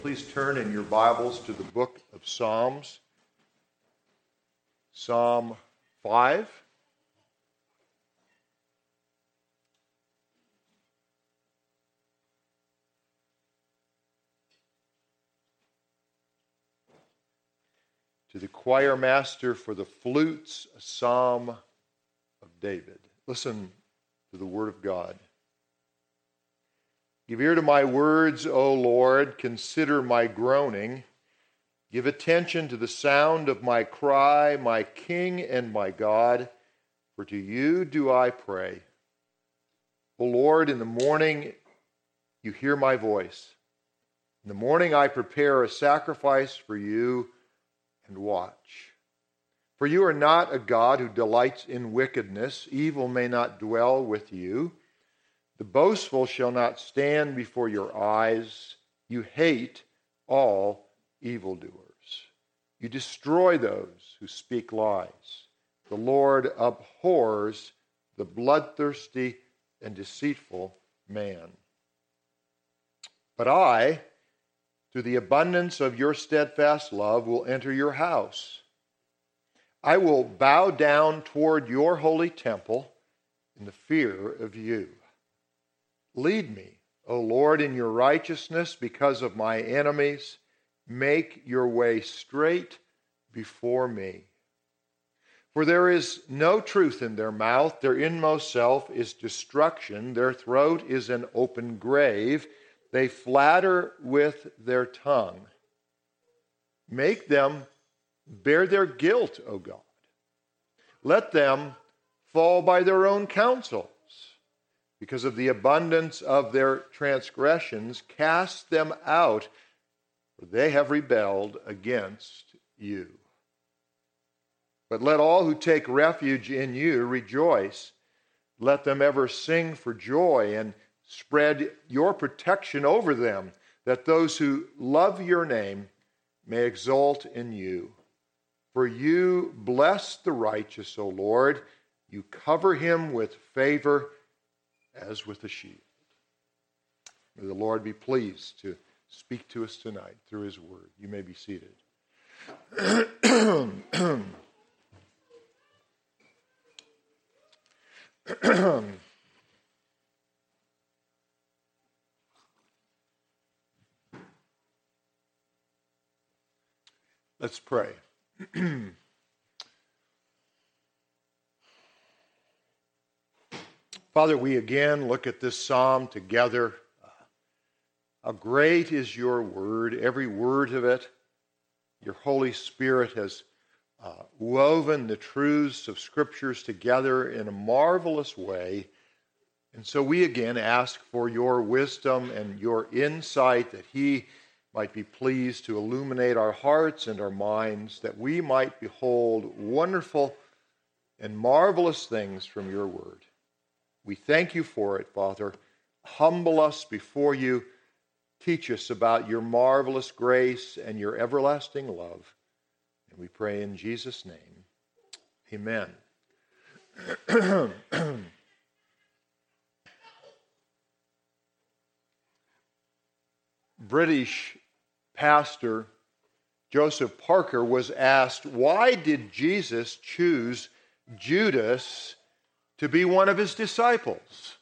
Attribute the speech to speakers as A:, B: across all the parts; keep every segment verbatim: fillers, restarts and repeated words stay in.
A: Please turn in your Bibles to the book of Psalms, Psalm five. To the choir master for the flutes, a psalm of David. Listen to the word of God. Give ear to my words, O Lord. Consider my groaning. Give attention to the sound of my cry, my King and my God. For to you do I pray. O Lord, in the morning you hear my voice. In the morning I prepare a sacrifice for you and watch. For you are not a God who delights in wickedness. Evil may not dwell with you. The boastful shall not stand before your eyes. You hate all evildoers. You destroy those who speak lies. The Lord abhors the bloodthirsty and deceitful man. But I, through the abundance of your steadfast love, will enter your house. I will bow down toward your holy temple in the fear of you. Lead me, O Lord, in your righteousness because of my enemies. Make your way straight before me. For there is no truth in their mouth. Their inmost self is destruction. Their throat is an open grave. They flatter with their tongue. Make them bear their guilt, O God. Let them fall by their own counsel. Because of the abundance of their transgressions, cast them out, for they have rebelled against you. But let all who take refuge in you rejoice. Let them ever sing for joy and spread your protection over them, that those who love your name may exult in you. For you bless the righteous, O Lord. You cover him with favor as with a shield. May the Lord be pleased to speak to us tonight through his word. You may be seated. Let's pray. Father, we again look at this psalm together. How great is your word, every word of it. Your Holy Spirit has uh, woven the truths of Scriptures together in a marvelous way. And so we again ask for your wisdom and your insight, that he might be pleased to illuminate our hearts and our minds, that we might behold wonderful and marvelous things from your word. We thank you for it, Father. Humble us before you. Teach us about your marvelous grace and your everlasting love. And we pray in Jesus' name. Amen. British pastor Joseph Parker was asked, why did Jesus choose Judas to be one of his disciples?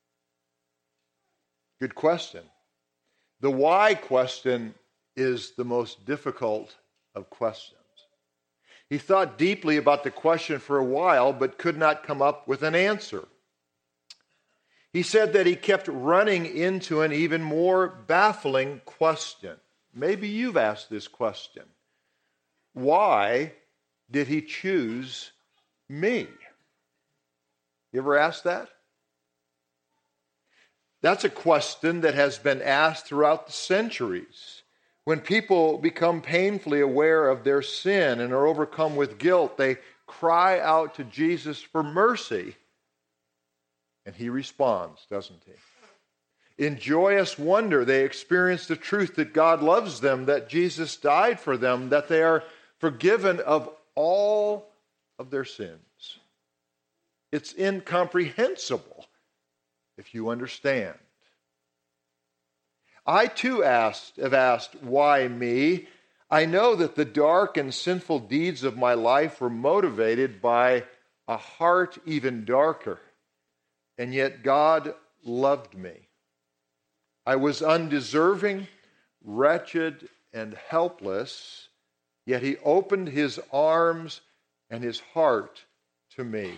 A: Good question. The why question is the most difficult of questions. He thought deeply about the question for a while, but could not come up with an answer. He said that he kept running into an even more baffling question. Maybe you've asked this question. Why did he choose me? You ever asked that? That's a question that has been asked throughout the centuries. When people become painfully aware of their sin and are overcome with guilt, they cry out to Jesus for mercy. And he responds, doesn't he? In joyous wonder, they experience the truth that God loves them, that Jesus died for them, that they are forgiven of all of their sins. It's incomprehensible if you understand. I too asked, have asked, why me? I know that the dark and sinful deeds of my life were motivated by a heart even darker. And yet God loved me. I was undeserving, wretched, and helpless, yet he opened his arms and his heart to me.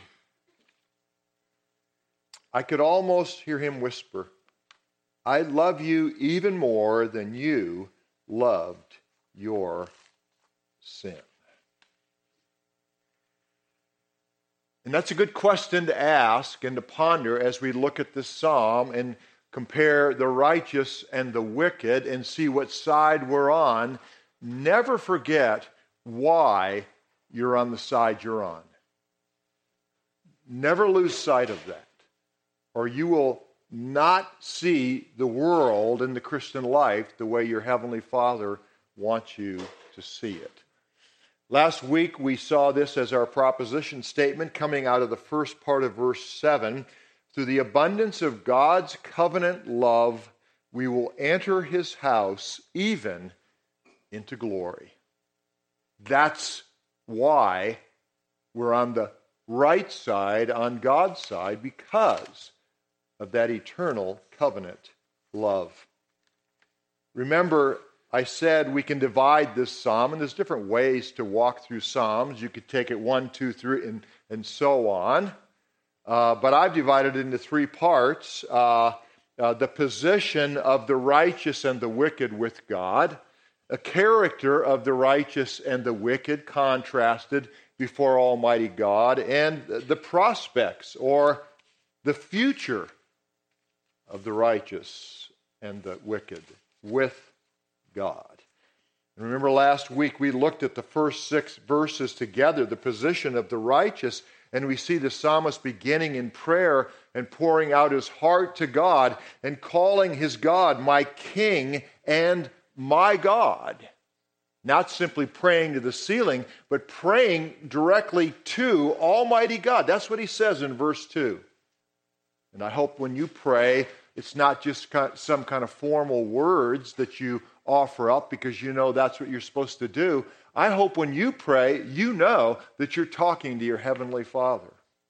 A: I could almost hear him whisper, I love you even more than you loved your sin. And that's a good question to ask and to ponder as we look at this psalm and compare the righteous and the wicked and see what side we're on. Never forget why you're on the side you're on. Never lose sight of that, or you will not see the world and the Christian life the way your Heavenly Father wants you to see it. Last week we saw this as our proposition statement coming out of the first part of verse seven. Through the abundance of God's covenant love, we will enter his house even into glory. That's why we're on the right side, on God's side, because of that eternal covenant love. Remember, I said we can divide this psalm, and there's different ways to walk through psalms. You could take it one, two, three, and, and so on. Uh, but I've divided it into three parts. Uh, uh, the position of the righteous and the wicked with God, a character of the righteous and the wicked contrasted before Almighty God, and the prospects or the future of the righteous and the wicked with God. And remember last week we looked at the first six verses together, the position of the righteous, and we see the psalmist beginning in prayer and pouring out his heart to God and calling his God my King and my God. Not simply praying to the ceiling, but praying directly to Almighty God. That's what he says in verse two. And I hope when you pray, it's not just some kind of formal words that you offer up because you know that's what you're supposed to do. I hope when you pray, you know that you're talking to your Heavenly Father.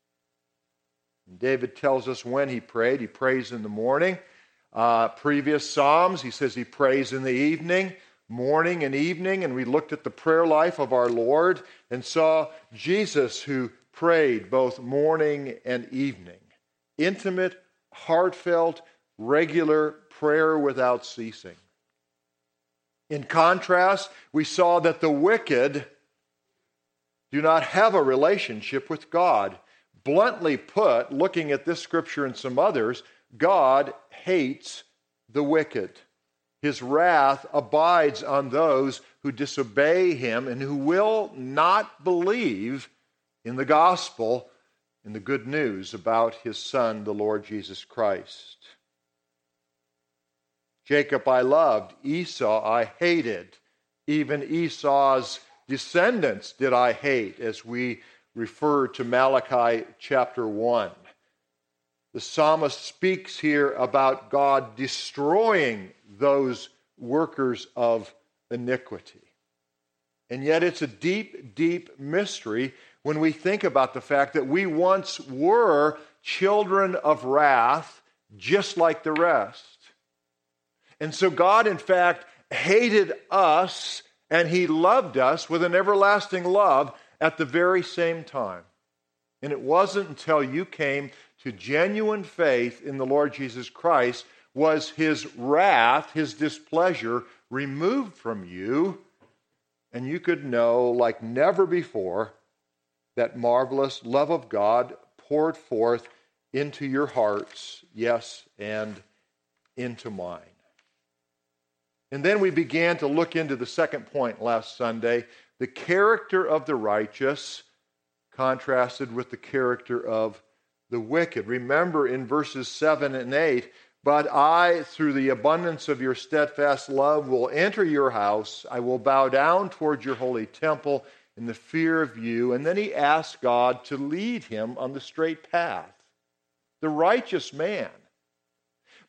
A: And David tells us when he prayed. He prays in the morning. Uh, previous Psalms, he says he prays in the evening, morning and evening. And we looked at the prayer life of our Lord and saw Jesus who prayed both morning and evening. Intimate, heartfelt, regular prayer without ceasing. In contrast, we saw that the wicked do not have a relationship with God. Bluntly put, looking at this scripture and some others, God hates the wicked. His wrath abides on those who disobey him and who will not believe in the gospel, in the good news about his Son, the Lord Jesus Christ. Jacob I loved, Esau I hated. Even Esau's descendants did I hate, as we refer to Malachi chapter one. The psalmist speaks here about God destroying those workers of iniquity. And yet it's a deep, deep mystery when we think about the fact that we once were children of wrath, just like the rest. And so God, in fact, hated us and he loved us with an everlasting love at the very same time. And it wasn't until you came to genuine faith in the Lord Jesus Christ was his wrath, his displeasure removed from you, and you could know like never before that marvelous love of God poured forth into your hearts, yes, and into mine. And then we began to look into the second point last Sunday, the character of the righteous contrasted with the character of the wicked. Remember in verses seven and eight, but I, through the abundance of your steadfast love, will enter your house. I will bow down toward your holy temple in the fear of you. And then he asked God to lead him on the straight path. The righteous man.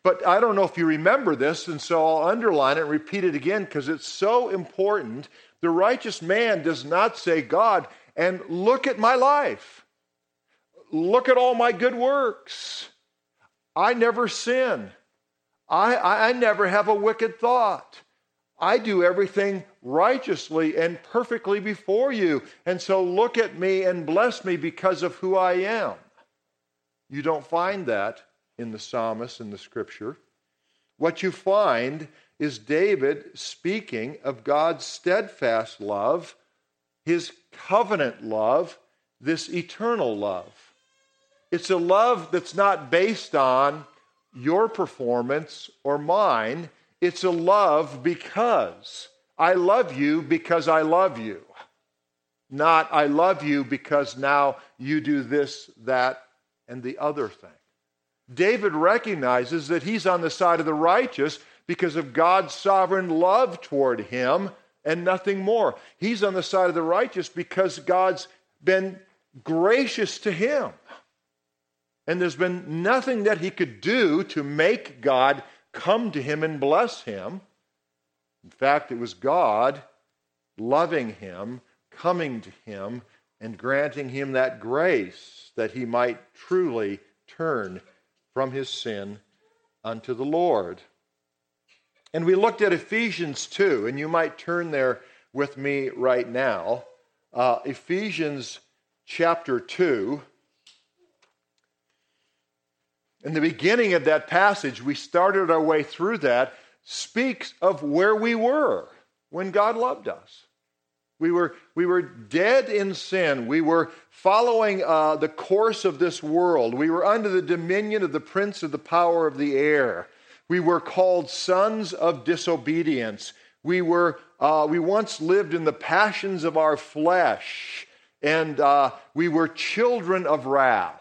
A: But I don't know if you remember this, and so I'll underline it and repeat it again because it's so important. The righteous man does not say, God, and look at my life. Look at all my good works. I never sin. I, I, I never have a wicked thought. I do everything righteously and perfectly before you. And so look at me and bless me because of who I am. You don't find that in the psalmist in the scripture. What you find is David speaking of God's steadfast love, his covenant love, this eternal love. It's a love that's not based on your performance or mine. It's a love because I love you because I love you. Not I love you because now you do this, that, and the other thing. David recognizes that he's on the side of the righteous because of God's sovereign love toward him and nothing more. He's on the side of the righteous because God's been gracious to him. And there's been nothing that he could do to make God come to him and bless him. In fact, it was God loving him, coming to him, and granting him that grace that he might truly turn from his sin unto the Lord. And we looked at Ephesians two, and you might turn there with me right now. Uh, Ephesians chapter two. In the beginning of that passage, we started our way through that, speaks of where we were when God loved us. We were, we were dead in sin. We were following uh, the course of this world. We were under the dominion of the prince of the power of the air. We were called sons of disobedience. We were uh, we once lived in the passions of our flesh, and uh, we were children of wrath.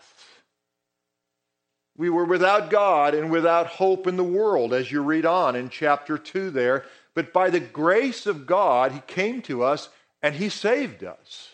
A: We were without God and without hope in the world, as you read on in chapter two there. But by the grace of God, he came to us and he saved us.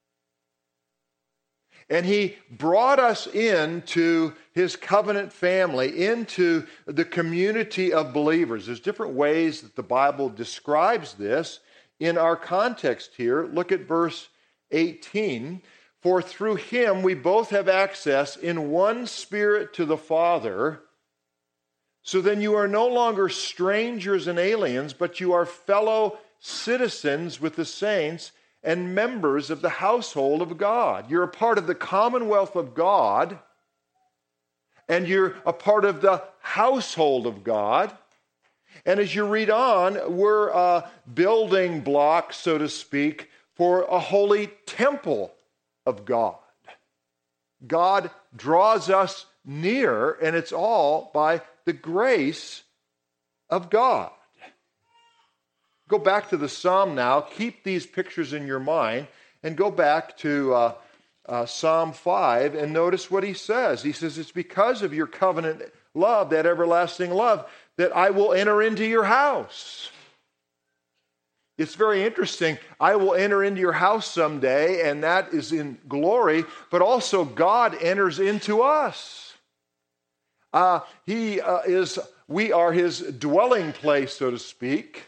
A: And he brought us into his covenant family, into the community of believers. There's different ways that the Bible describes this. In our context here, look at verse eighteen. For through him we both have access in one spirit to the Father. So then you are no longer strangers and aliens, but you are fellow citizens with the saints and members of the household of God. You're a part of the commonwealth of God, and you're a part of the household of God. And as you read on, we're uh, building blocks, so to speak, for a holy temple of God. God draws us near, and it's all by the grace of God. Go back to the psalm now. Keep these pictures in your mind and go back to uh, uh, Psalm five and notice what he says. He says, it's because of your covenant love, that everlasting love, that I will enter into your house. It's very interesting. I will enter into your house someday, and that is in glory, but also God enters into us. Uh, he uh, is, we are his dwelling place, so to speak.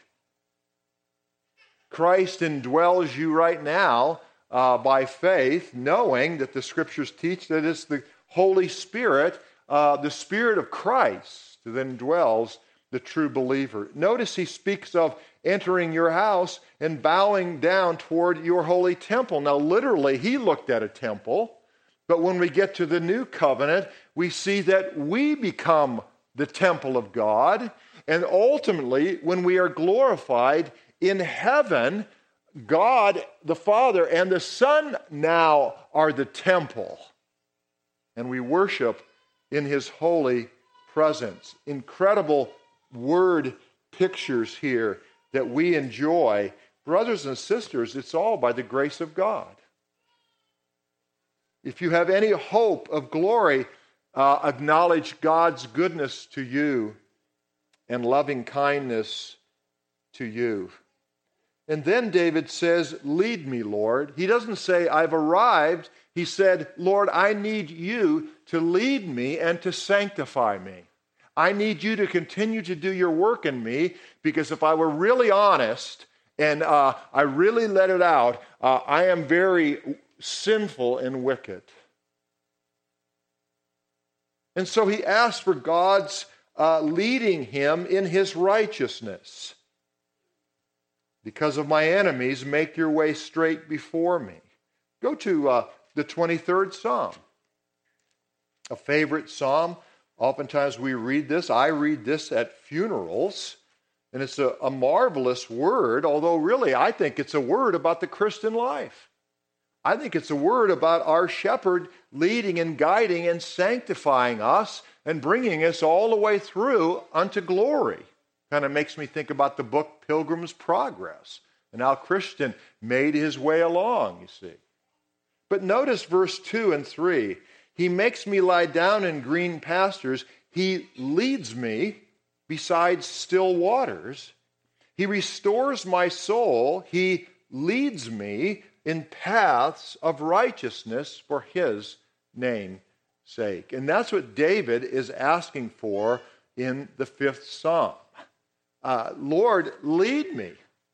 A: Christ indwells you right now uh, by faith, knowing that the scriptures teach that it's the Holy Spirit, uh, the Spirit of Christ, that indwells the true believer. Notice he speaks of entering your house and bowing down toward your holy temple. Now, literally, he looked at a temple, but when we get to the new covenant, we see that we become the temple of God, and ultimately, when we are glorified in heaven, God, the Father, and the Son now are the temple, and we worship in his holy presence. Incredible word pictures here that we enjoy. Brothers and sisters, it's all by the grace of God. If you have any hope of glory, uh, acknowledge God's goodness to you and loving kindness to you. And then David says, lead me, Lord. He doesn't say, I've arrived. He said, Lord, I need you to lead me and to sanctify me. I need you to continue to do your work in me, because if I were really honest and uh, I really let it out, uh, I am very sinful and wicked. And so he asked for God's uh, leading him in his righteousness. Because of my enemies, make your way straight before me. Go to uh, the twenty-third Psalm. A favorite psalm. Oftentimes we read this. I read this at funerals. And it's a, a marvelous word, although really I think it's a word about the Christian life. I think it's a word about our shepherd leading and guiding and sanctifying us and bringing us all the way through unto glory. Kind of makes me think about the book Pilgrim's Progress and how Christian made his way along, you see. But notice verse two and three. He makes me lie down in green pastures. He leads me beside still waters. He restores my soul. He leads me in paths of righteousness for his name's sake. And that's what David is asking for in the fifth Psalm. Uh, Lord, lead me,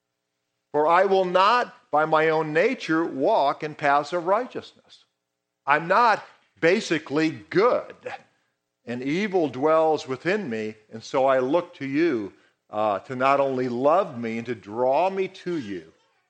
A: for I will not by my own nature walk in paths of righteousness. I'm not basically good, and evil dwells within me, and so I look to you uh, to not only love me and to draw me to you,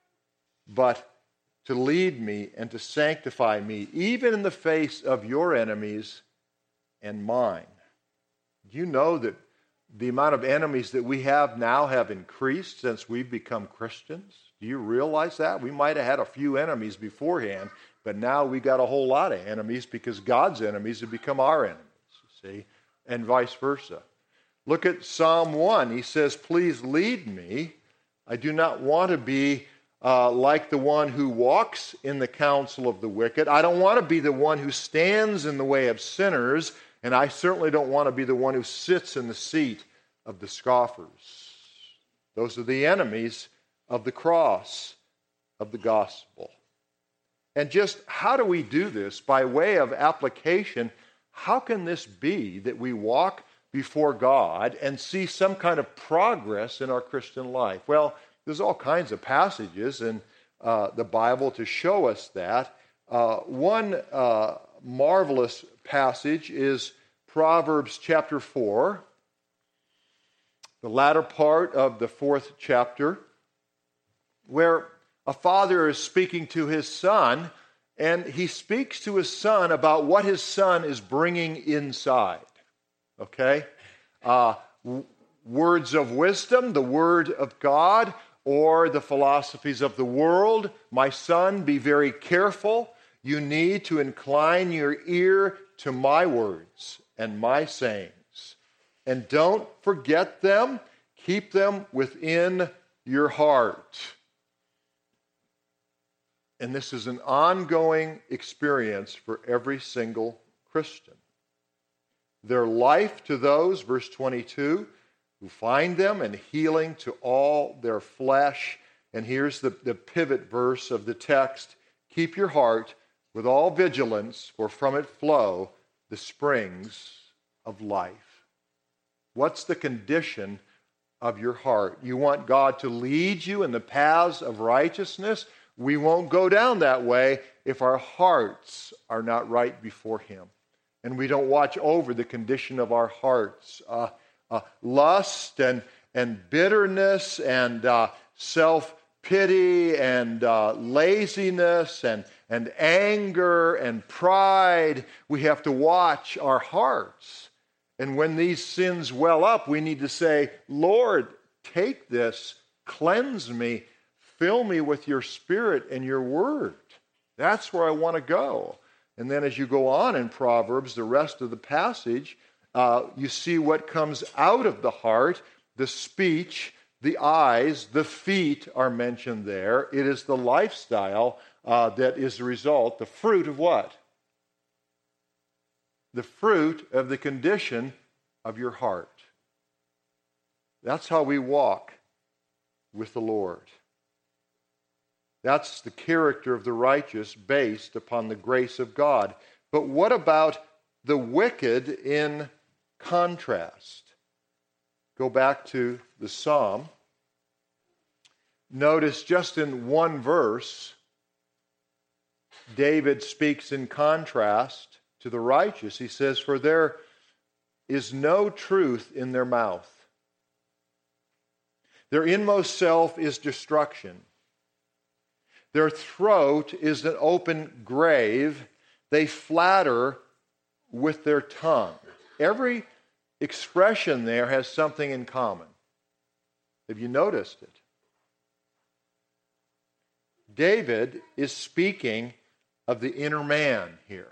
A: but to lead me and to sanctify me, even in the face of your enemies and mine. Do you know that the amount of enemies that we have now have increased since we've become Christians? Do you realize that? We might have had a few enemies beforehand, but now we got a whole lot of enemies because God's enemies have become our enemies, you see, and vice versa. Look at Psalm one. He says, please lead me. I do not want to be uh, like the one who walks in the counsel of the wicked. I don't want to be the one who stands in the way of sinners, and I certainly don't want to be the one who sits in the seat of the scoffers. Those are the enemies of the cross, of the gospel. And just how do we do this? By way of application, how can this be that we walk before God and see some kind of progress in our Christian life? Well, there's all kinds of passages in uh, the Bible to show us that. Uh, one uh, marvelous passage is Proverbs chapter four, the latter part of the fourth chapter, where a father is speaking to his son, and he speaks to his son about what his son is bringing inside. Okay? Uh, w- words of wisdom, the word of God, or the philosophies of the world. My son, be very careful. You need to incline your ear to my words and my sayings. And don't forget them. Keep them within your heart. And this is an ongoing experience for every single Christian. Their life to those, verse twenty-two, who find them, and healing to all their flesh. And here's the, the pivot verse of the text. Keep your heart with all vigilance, for from it flow the springs of life. What's the condition of your heart? You want God to lead you in the paths of righteousness? We won't go down that way if our hearts are not right before him. And we don't watch over the condition of our hearts. Uh, uh, lust and, and bitterness and uh, self-pity and uh, laziness and, and anger and pride. We have to watch our hearts. And when these sins well up, we need to say, Lord, take this, cleanse me, fill me with your Spirit and your word. That's where I want to go. And then as you go on in Proverbs, the rest of the passage, uh, you see what comes out of the heart, the speech, the eyes, the feet are mentioned there. It is the lifestyle uh, that is the result, the fruit of what? The fruit of the condition of your heart. That's how we walk with the Lord. That's the character of the righteous based upon the grace of God. But what about the wicked in contrast? go back to the psalm. Notice just in one verse, David speaks in contrast to the righteous. He says, "For there is no truth in their mouth. Their inmost self is destruction. Their throat is an open grave. They flatter with their tongue." Every expression there has something in common. Have you noticed it? David is speaking of the inner man here.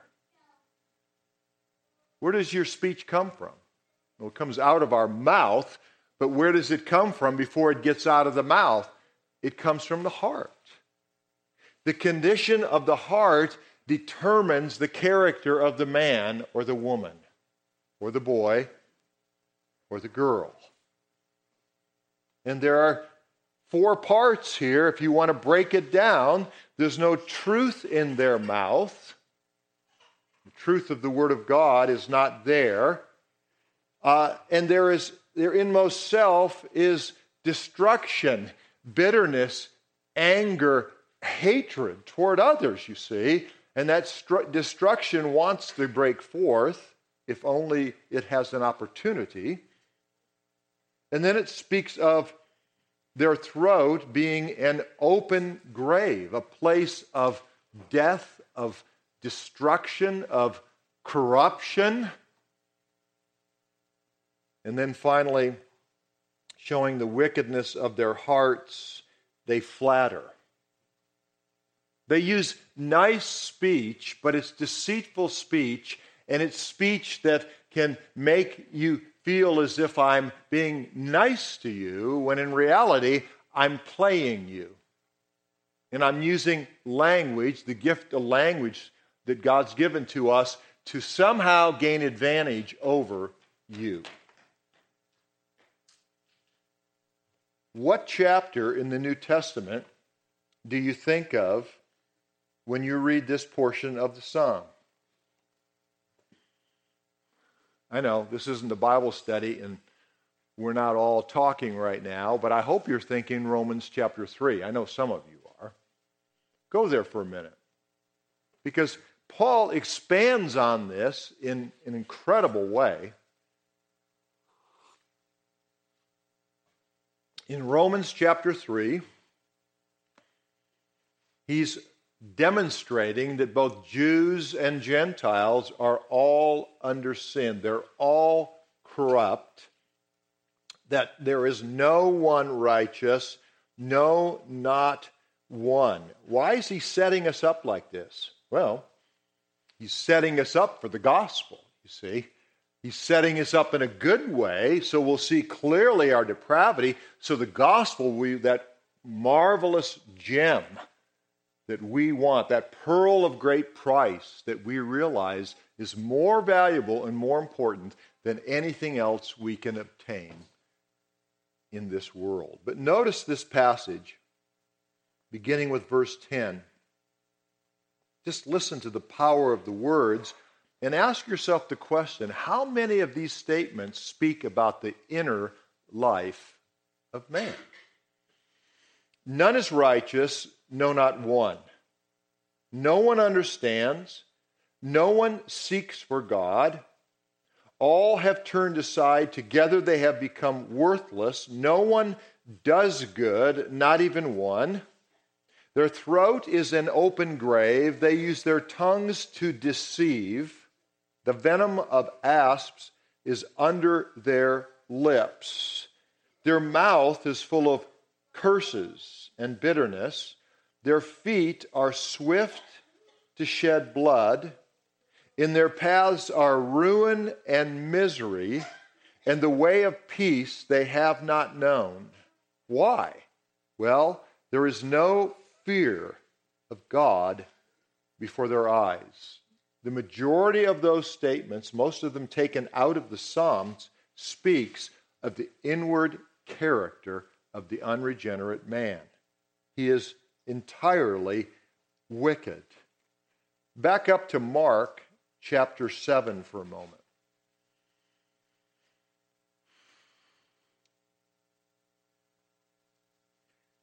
A: Where does your speech come from? Well, it comes out of our mouth, but where does it come from before it gets out of the mouth? It comes from the heart. The condition of the heart determines the character of the man or the woman or the boy or the girl. And there are four parts here. If you want to break it down, there's no truth in their mouth. The truth of the Word of God is not there. Uh, and there is their inmost self is destruction, bitterness, anger, hatred toward others, you see. And that stru- destruction wants to break forth, if only it has an opportunity. And then it speaks of their throat being an open grave, a place of death, of destruction, of corruption. And then finally, showing the wickedness of their hearts, they flatter. They use nice speech, but it's deceitful speech, and it's speech that can make you feel as if I'm being nice to you, when in reality, I'm playing you. And I'm using language, the gift of language that God's given to us, to somehow gain advantage over you. What chapter in the New Testament do you think of when you read this portion of the psalm? I know this isn't a Bible study and we're not all talking right now, but I hope you're thinking Romans chapter three. I know some of you are. Go there for a minute. Because Paul expands on this in an incredible way. In Romans chapter three, he's demonstrating that both Jews and Gentiles are all under sin. They're all corrupt. That there is no one righteous, no, not one. Why is he setting us up like this? Well, he's setting us up for the gospel, you see. He's setting us up in a good way, so we'll see clearly our depravity. So the gospel, we, that marvelous gem that we want, that pearl of great price that we realize is more valuable and more important than anything else we can obtain in this world. But notice this passage, beginning with verse ten. Just listen to the power of the words and ask yourself the question, how many of these statements speak about the inner life of man? None is righteous, no, not one. No one understands. No one seeks for God. All have turned aside. Together they have become worthless. No one does good, not even one. Their throat is an open grave. They use their tongues to deceive. The venom of asps is under their lips. Their mouth is full of curses and bitterness. Their feet are swift to shed blood. In their paths are ruin and misery, and the way of peace they have not known. Why? Well, there is no fear of God before their eyes. The majority of those statements, most of them taken out of the Psalms, speaks of the inward character of the unregenerate man. He is entirely wicked. Back up to Mark chapter seven for a moment.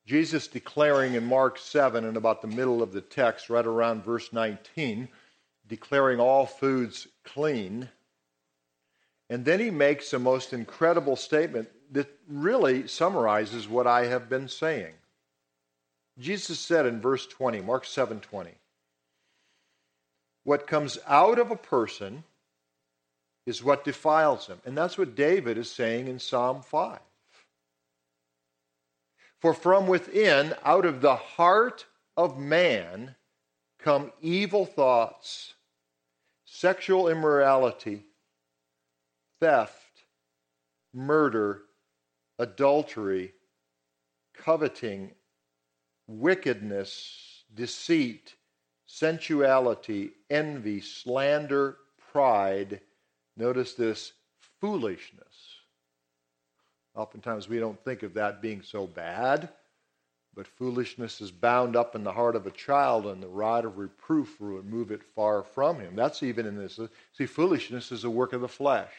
A: Jesus declaring in Mark seven, and about the middle of the text, right around verse nineteen, declaring all foods clean. And then he makes a most incredible statement that really summarizes what I have been saying. Jesus said in verse twenty, Mark seven twenty, what comes out of a person is what defiles him. And that's what David is saying in Psalm five. For from within, out of the heart of man, come evil thoughts, sexual immorality, theft, murder, adultery, coveting, wickedness, deceit, sensuality, envy, slander, pride. Notice this, foolishness. Oftentimes we don't think of that being so bad, but foolishness is bound up in the heart of a child, and the rod of reproof will remove it far from him. That's even in this. See, foolishness is a work of the flesh.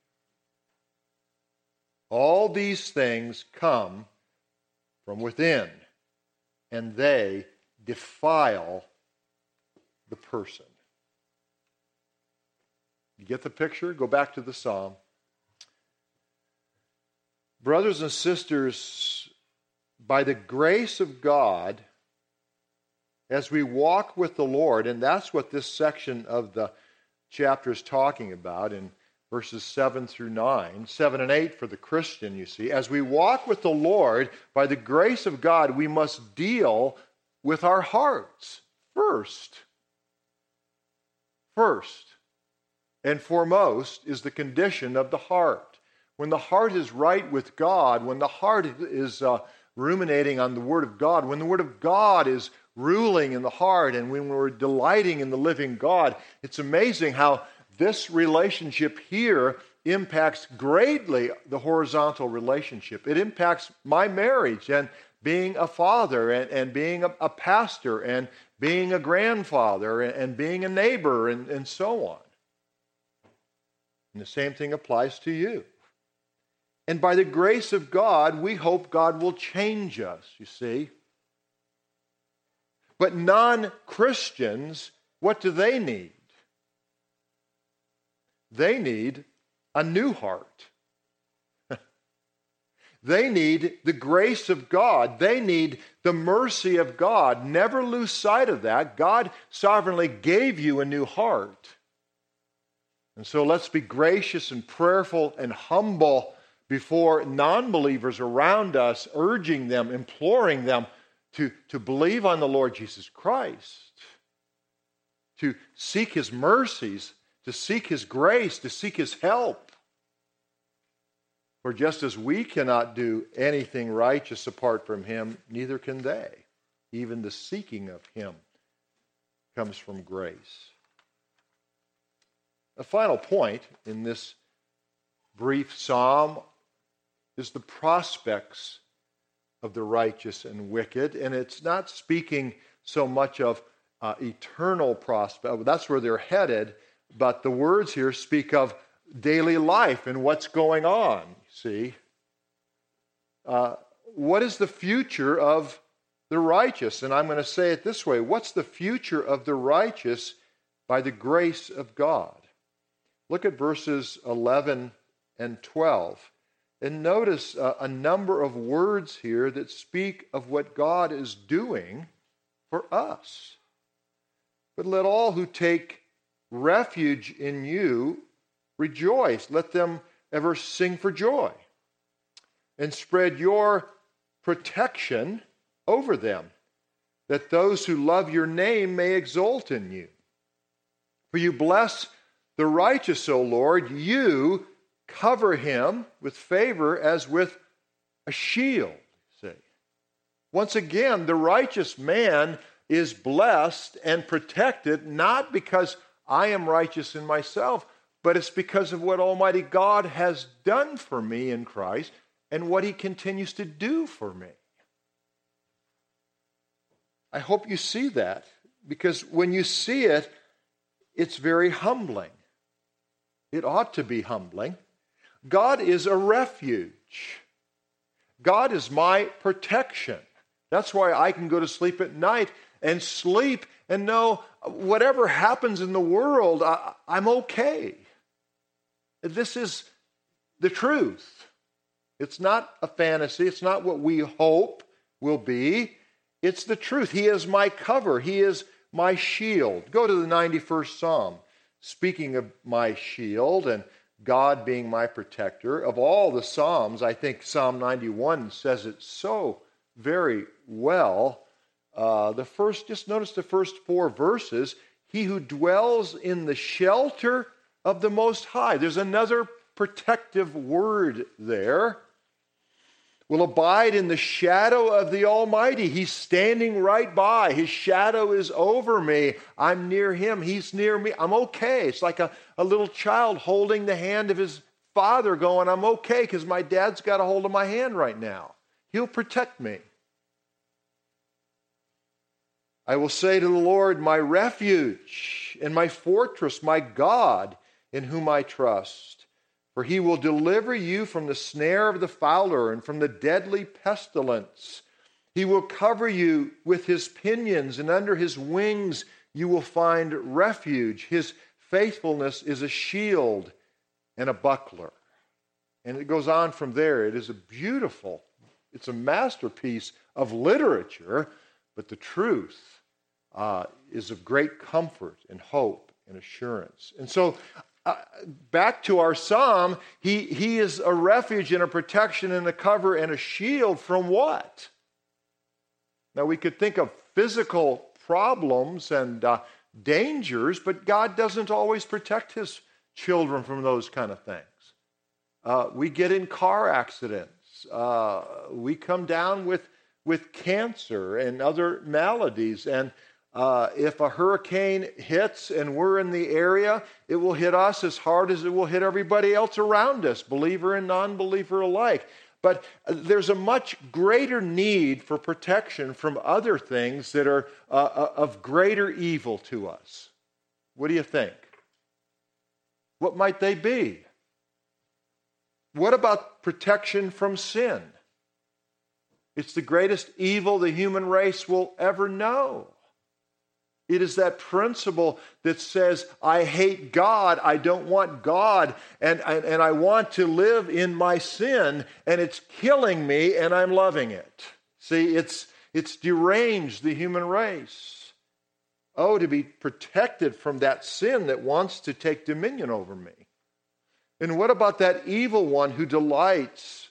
A: All these things come from within, and they defile the person. You get the picture? Go back to the psalm. Brothers and sisters, by the grace of God, as we walk with the Lord, and that's what this section of the chapter is talking about in verses seven through nine, seven and eight for the Christian, you see. As we walk with the Lord, by the grace of God, we must deal with our hearts first. First and foremost is the condition of the heart. When the heart is right with God, when the heart is uh, ruminating on the Word of God, when the Word of God is ruling in the heart, and when we're delighting in the living God, it's amazing how this relationship here impacts greatly the horizontal relationship. It impacts my marriage and being a father and, and being a, a pastor and being a grandfather and, and being a neighbor and, and so on. And the same thing applies to you. And by the grace of God, we hope God will change us, you see. But non-Christians, what do they need? They need a new heart. They need the grace of God. They need the mercy of God. Never lose sight of that. God sovereignly gave you a new heart. And so let's be gracious and prayerful and humble before non-believers around us, urging them, imploring them to, to believe on the Lord Jesus Christ, to seek His mercies, to seek His grace, to seek His help. For just as we cannot do anything righteous apart from Him, neither can they. Even the seeking of Him comes from grace. A final point in this brief psalm is the prospects of the righteous and wicked. And it's not speaking so much of uh, eternal prospect. That's where they're headed. But the words here speak of daily life and what's going on, see? Uh, what is the future of the righteous? And I'm going to say it this way. What's the future of the righteous by the grace of God? Look at verses eleven and twelve. And notice uh, a number of words here that speak of what God is doing for us. But let all who take refuge in you rejoice. Let them ever sing for joy. And spread your protection over them, that those who love your name may exult in you. For you bless the righteous, O Lord. You cover him with favor as with a shield. See? Once again, the righteous man is blessed and protected, not because I am righteous in myself, but it's because of what Almighty God has done for me in Christ and what He continues to do for me. I hope you see that, because when you see it, it's very humbling. It ought to be humbling. God is a refuge. God is my protection. That's why I can go to sleep at night and sleep and know whatever happens in the world, I, I'm okay. This is the truth. It's not a fantasy. It's not what we hope will be. It's the truth. He is my cover. He is my shield. Go to the ninety-first Psalm. Speaking of my shield and God being my protector, of all the Psalms, I think Psalm ninety-one says it so very well. Uh, the first, just notice the first four verses. He who dwells in the shelter of the Most High. There's another protective word there. Will abide in the shadow of the Almighty. He's standing right by. His shadow is over me. I'm near him. He's near me. I'm okay. It's like a, a little child holding the hand of his father going, I'm okay because my dad's got a hold of my hand right now. He'll protect me. I will say to the Lord, my refuge and my fortress, my God, in whom I trust. For he will deliver you from the snare of the fowler and from the deadly pestilence. He will cover you with his pinions, and under his wings you will find refuge. His faithfulness is a shield and a buckler. And it goes on from there. It is a beautiful, it's a masterpiece of literature, but the truth uh, is of great comfort and hope and assurance. And so, Uh, back to our psalm, he, he is a refuge and a protection and a cover and a shield from what? Now we could think of physical problems and uh, dangers, but God doesn't always protect his children from those kind of things. Uh, we get in car accidents. Uh, we come down with, with cancer and other maladies, and Uh, if a hurricane hits and we're in the area, it will hit us as hard as it will hit everybody else around us, believer and non-believer alike. But there's a much greater need for protection from other things that are uh, of greater evil to us. What do you think? What might they be? What about protection from sin? It's the greatest evil the human race will ever know. It is that principle that says, I hate God, I don't want God, and, and, and I want to live in my sin, and it's killing me, and I'm loving it. See, it's, it's deranged the human race. Oh, to be protected from that sin that wants to take dominion over me. And what about that evil one who delights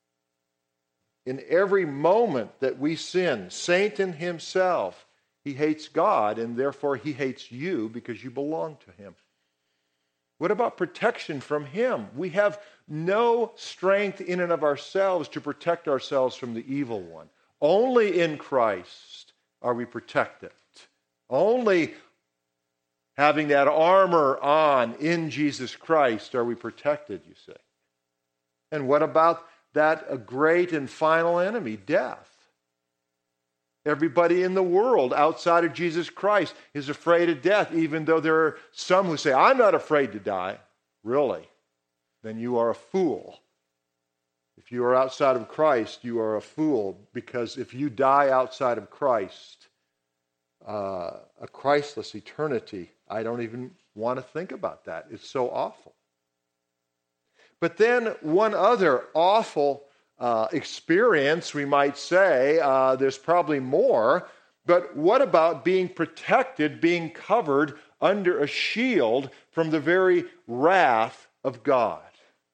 A: in every moment that we sin? Satan himself. He hates God, and therefore he hates you because you belong to him. What about protection from him? We have no strength in and of ourselves to protect ourselves from the evil one. Only in Christ are we protected. Only having that armor on in Jesus Christ are we protected, you see. And what about that a great and final enemy, death? Everybody in the world outside of Jesus Christ is afraid of death, even though there are some who say, I'm not afraid to die. Really? Then you are a fool. If you are outside of Christ, you are a fool, because if you die outside of Christ, uh, a Christless eternity, I don't even want to think about that. It's so awful. But then one other awful Uh, experience, we might say, uh, there's probably more, but what about being protected, being covered under a shield from the very wrath of God?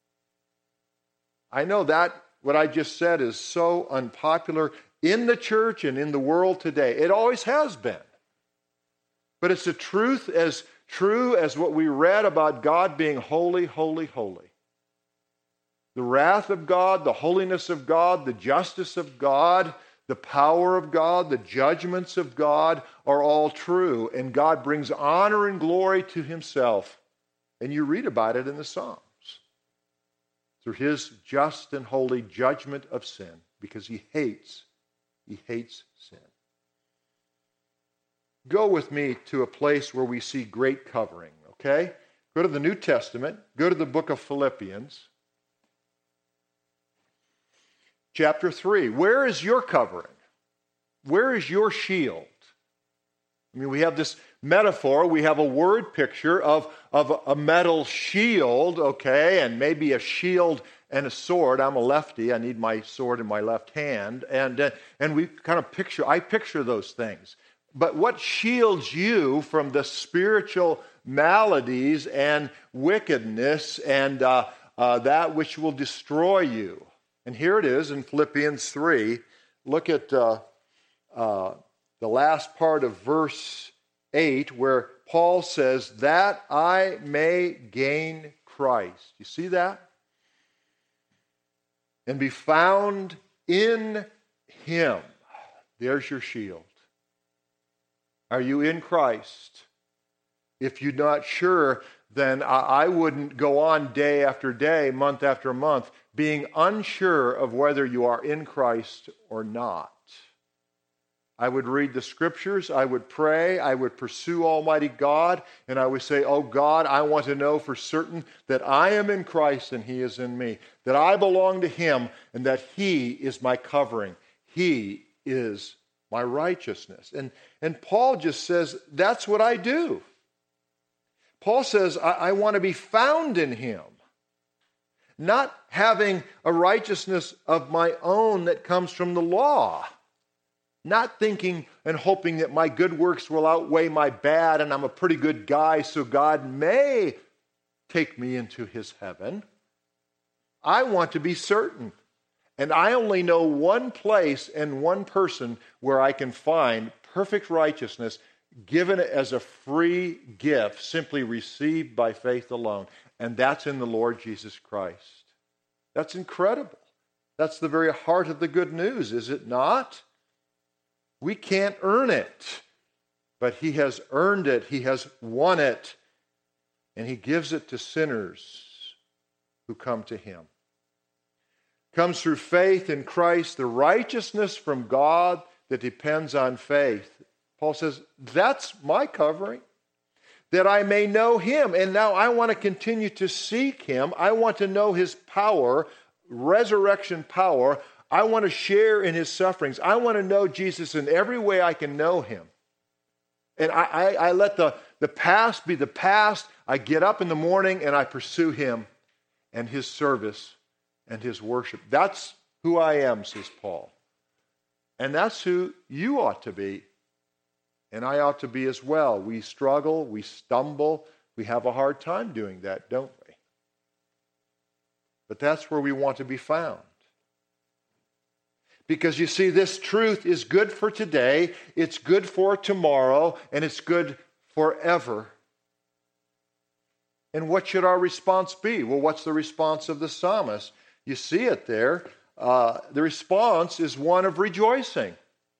A: I know that what I just said is so unpopular in the church and in the world today. It always has been. But it's a truth as true as what we read about God being holy, holy, holy. The wrath of God, the holiness of God, the justice of God, the power of God, the judgments of God are all true. And God brings honor and glory to himself. And you read about it in the Psalms. Through his just and holy judgment of sin. Because he hates, he hates sin. Go with me to a place where we see great covering, okay? Go to the New Testament. Go to the book of Philippians. Chapter three, where is your covering? where is your shield? I mean, we have this metaphor, we have a word picture of, of a metal shield, okay, and maybe a shield and a sword. I'm a lefty, I need my sword in my left hand, and, uh, and we kind of picture, I picture those things. But what shields you from the spiritual maladies and wickedness and uh, uh, that which will destroy you? And here it is in Philippians three. Look at uh, uh, the last part of verse eight, where Paul says, that I may gain Christ. You see that? And be found in him. There's your shield. Are you in Christ? If you're not sure, then I wouldn't go on day after day, month after month, being unsure of whether you are in Christ or not. I would read the scriptures, I would pray, I would pursue Almighty God, and I would say, oh God, I want to know for certain that I am in Christ and he is in me, that I belong to him and that he is my covering. He is my righteousness. And, and Paul just says, that's what I do. Paul says, I, I want to be found in him. Not having a righteousness of my own that comes from the law. Not thinking and hoping that my good works will outweigh my bad and I'm a pretty good guy so God may take me into his heaven. I want to be certain. And I only know one place and one person where I can find perfect righteousness given as a free gift, simply received by faith alone. And that's in the Lord Jesus Christ. That's incredible. That's the very heart of the good news, is it not? We can't earn it, but he has earned it. He has won it, and he gives it to sinners who come to him. Comes through faith in Christ, the righteousness from God that depends on faith. Paul says, that's my covering, that I may know him. And now I want to continue to seek him. I want to know his power, resurrection power. I want to share in his sufferings. I want to know Jesus in every way I can know him. And I, I, I let the, the past be the past. I get up in the morning and I pursue him and his service and his worship. That's who I am, says Paul. And that's who you ought to be. And I ought to be as well. We struggle, we stumble, we have a hard time doing that, don't we? But that's where we want to be found. Because you see, this truth is good for today, it's good for tomorrow, and it's good forever. And what should our response be? Well, what's the response of the psalmist? You see it there. Uh, the response is one of rejoicing.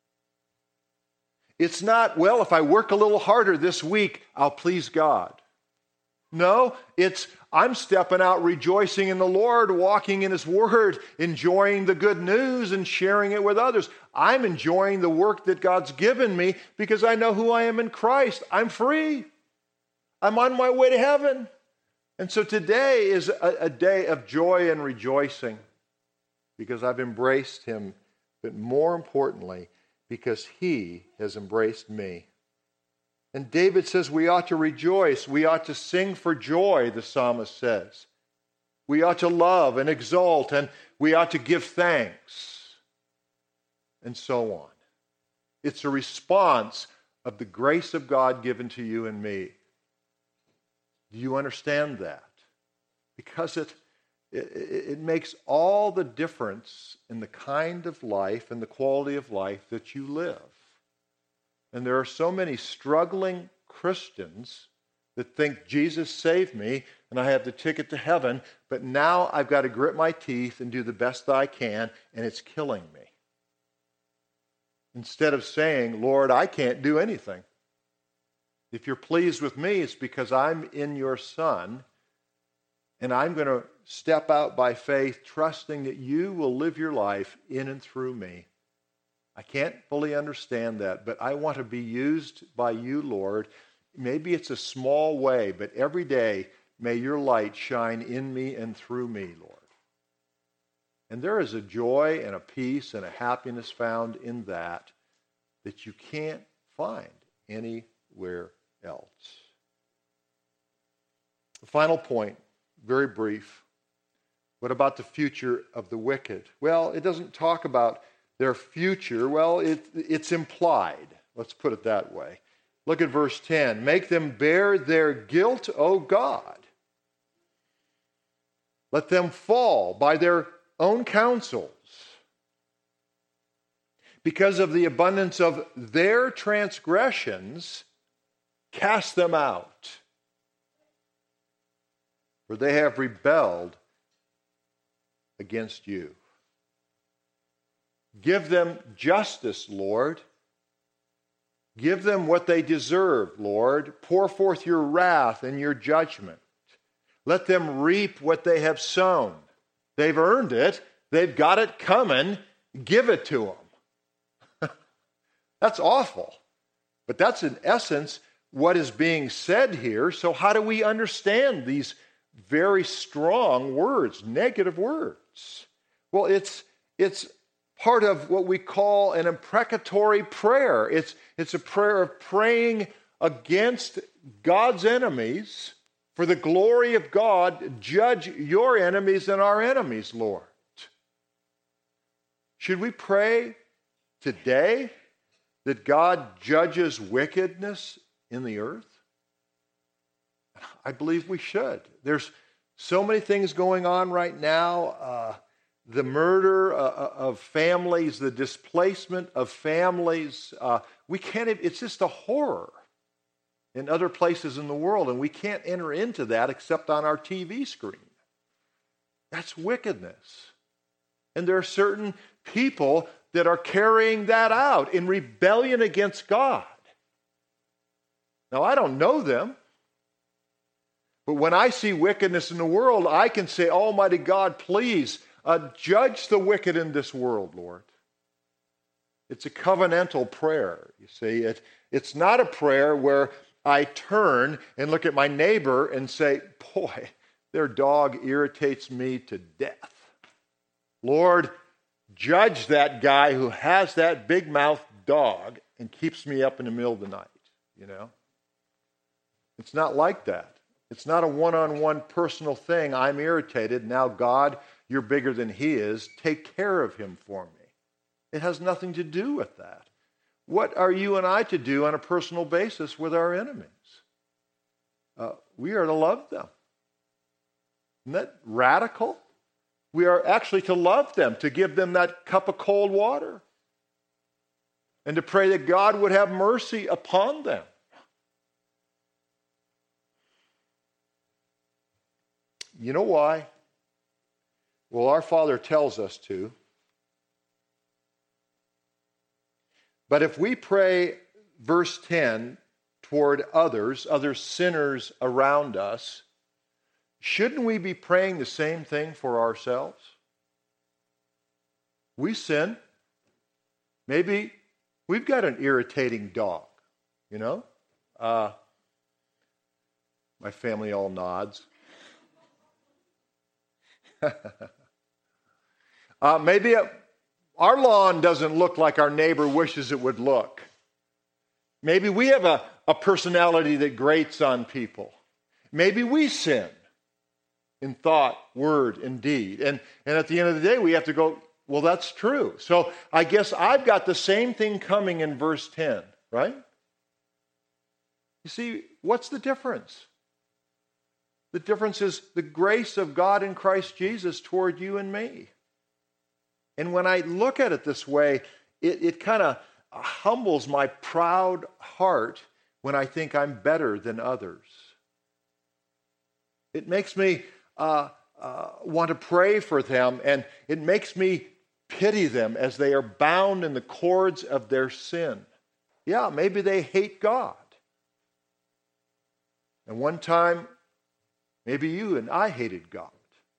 A: It's not, well, if I work a little harder this week, I'll please God. No, it's, I'm stepping out rejoicing in the Lord, walking in his word, enjoying the good news and sharing it with others. I'm enjoying the work that God's given me because I know who I am in Christ. I'm free. I'm on my way to heaven. And so today is a, a day of joy and rejoicing because I've embraced him, but more importantly, because he has embraced me. And David says we ought to rejoice. We ought to sing for joy, the psalmist says. We ought to love and exult, and we ought to give thanks, and so on. It's a response of the grace of God given to you and me. Do you understand that? Because it, it, it makes all the difference in the kind of life and the quality of life that you live. And there are so many struggling Christians that think Jesus saved me and I have the ticket to heaven, but now I've got to grit my teeth and do the best I can, and it's killing me. Instead of saying, Lord, I can't do anything. If you're pleased with me, it's because I'm in your Son, and I'm going to step out by faith, trusting that you will live your life in and through me. I can't fully understand that, but I want to be used by you, Lord. Maybe it's a small way, but every day may your light shine in me and through me, Lord. And there is a joy and a peace and a happiness found in that that you can't find anywhere else. The final point, very brief. What about the future of the wicked? Well, it doesn't talk about their future. Well, it, it's implied. Let's put it that way. Look at verse ten. Make them bear their guilt, O God. Let them fall by their own counsels. Because of the abundance of their transgressions, cast them out. For they have rebelled against you. Give them justice, Lord. Give them what they deserve, Lord. Pour forth your wrath and your judgment. Let them reap what they have sown. They've earned it. They've got it coming. Give it to them. That's awful. But that's in essence what is being said here. So how do we understand these very strong words, negative words? Well, it's it's part of what we call an imprecatory prayer. It's, it's a prayer of praying against God's enemies for the glory of God. Judge your enemies and our enemies, Lord. Should we pray today that God judges wickedness in the earth? I believe we should. There's so many things going on right now. Uh, the murder uh, of families, the displacement of families. Uh, we can't, it's just a horror in other places in the world, and we can't enter into that except on our T V screen. That's wickedness. And there are certain people that are carrying that out in rebellion against God. Now, I don't know them. But when I see wickedness in the world, I can say, Almighty God, please uh, judge the wicked in this world, Lord. It's a covenantal prayer, you see. It, it's not a prayer where I turn and look at my neighbor and say, boy, their dog irritates me to death. Lord, judge that guy who has that big-mouthed dog and keeps me up in the middle of the night, you know. It's not like that. It's not a one-on-one personal thing. I'm irritated. Now, God, you're bigger than he is. Take care of him for me. It has nothing to do with that. What are you and I to do on a personal basis with our enemies? Uh, we are to love them. Isn't that radical? We are actually to love them, to give them that cup of cold water, and to pray that God would have mercy upon them. You know why? Well, our Father tells us to. But if we pray, verse ten, toward others, other sinners around us, shouldn't we be praying the same thing for ourselves? We sin. Maybe we've got an irritating dog, you know? Uh, my family all nods. uh, maybe a, our lawn doesn't look like our neighbor wishes it would look. Maybe we have a, a personality that grates on people. Maybe we sin in thought, word, and deed. And, and at the end of the day, we have to go, well, that's true. So I guess I've got the same thing coming in verse ten, right? You see, what's the difference? The difference is the grace of God in Christ Jesus toward you and me. And when I look at it this way, it, it kind of humbles my proud heart when I think I'm better than others. It makes me uh, uh, want to pray for them, and it makes me pity them as they are bound in the cords of their sin. Yeah, maybe they hate God. And one time, maybe you and I hated God.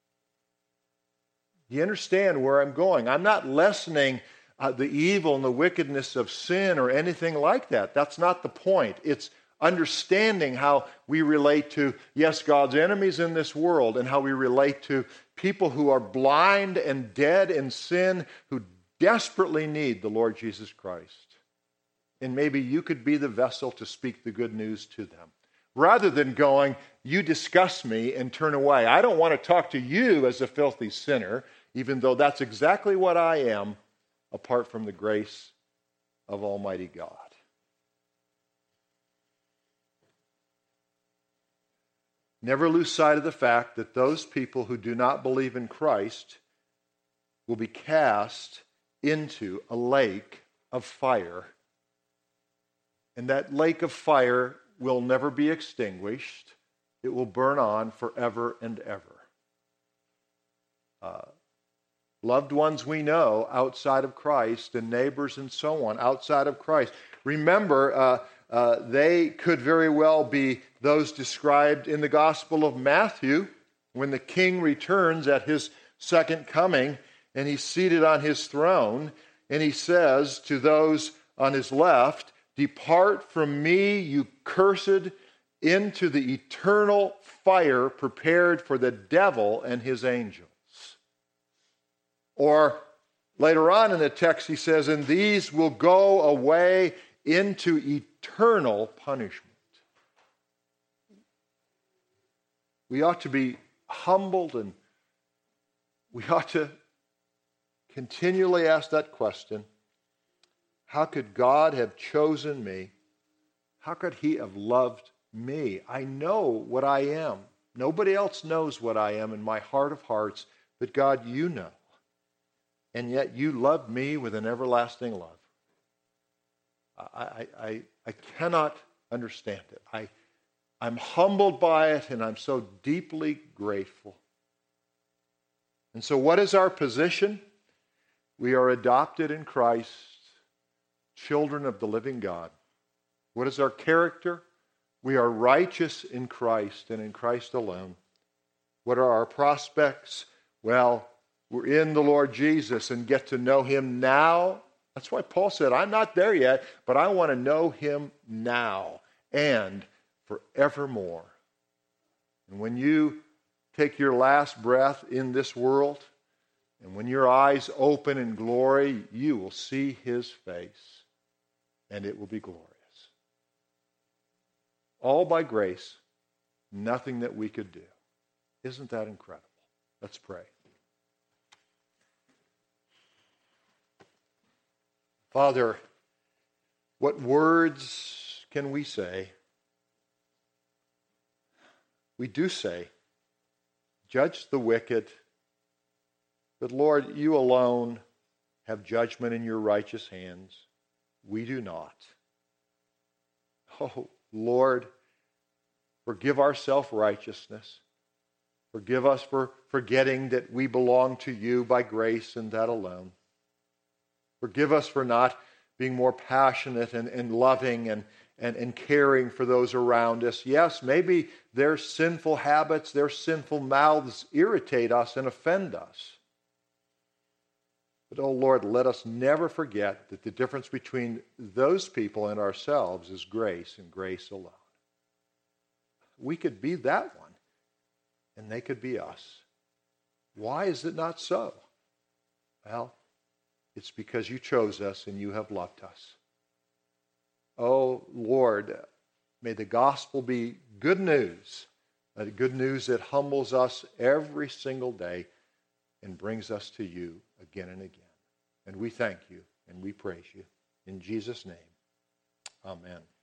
A: You understand where I'm going? I'm not lessening uh, the evil and the wickedness of sin or anything like that. That's not the point. It's understanding how we relate to, yes, God's enemies in this world, and how we relate to people who are blind and dead in sin, who desperately need the Lord Jesus Christ. And maybe you could be the vessel to speak the good news to them. Rather than going, you disgust me, and turn away. I don't want to talk to you as a filthy sinner, even though that's exactly what I am, apart from the grace of Almighty God. Never lose sight of the fact that those people who do not believe in Christ will be cast into a lake of fire. And that lake of fire will never be extinguished. It will burn on forever and ever. Uh, loved ones we know outside of Christ, and neighbors and so on outside of Christ. Remember, uh, uh, they could very well be those described in the Gospel of Matthew when the king returns at his second coming and he's seated on his throne and he says to those on his left, "Depart from me, you cursed, into the eternal fire prepared for the devil and his angels." Or later on in the text he says, "And these will go away into eternal punishment." We ought to be humbled, and we ought to continually ask that question: how could God have chosen me? How could he have loved me? I know what I am. Nobody else knows what I am in my heart of hearts, but God, you know. And yet you loved me with an everlasting love. I, I, I cannot understand it. I, I'm humbled by it, and I'm so deeply grateful. And so what is our position? We are adopted in Christ, children of the living God. What is our character? We are righteous in Christ and in Christ alone. What are our prospects? Well, we're in the Lord Jesus and get to know him now. That's why Paul said, I'm not there yet, but I want to know him now and forevermore. And when you take your last breath in this world, and when your eyes open in glory, you will see his face, and it will be glorious. All by grace, nothing that we could do. Isn't that incredible? Let's pray. Father, what words can we say? We do say, judge the wicked, but Lord, you alone have judgment in your righteous hands. We do not. Oh, Lord, forgive our self-righteousness. Forgive us for forgetting that we belong to you by grace and that alone. Forgive us for not being more passionate and, and loving and, and, and caring for those around us. Yes, maybe their sinful habits, their sinful mouths irritate us and offend us. But, oh Lord, let us never forget that the difference between those people and ourselves is grace, and grace alone. We could be that one, and they could be us. Why is it not so? Well, it's because you chose us and you have loved us. Oh, Lord, may the gospel be good news, that good news that humbles us every single day and brings us to you again and again. And we thank you and we praise you. In Jesus' name, amen.